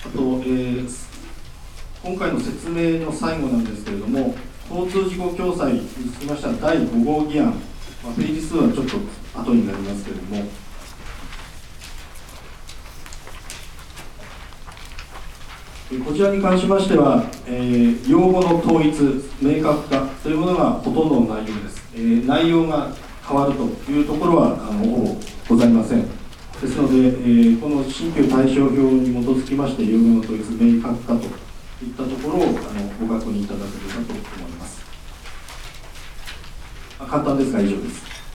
あと、今回の説明の最後なんですけれども、交通事故共済につきましては第5号議案、ページ数はちょっと後になりますけれども、こちらに関しましては、用語の統一、明確化というものがほとんどの内容です。内容が変わるというところはほぼございません。ですので、この新旧対照表に基づきまして、用語の統一、明確化といったところをご確認いただければと思います。簡単ですが以上です。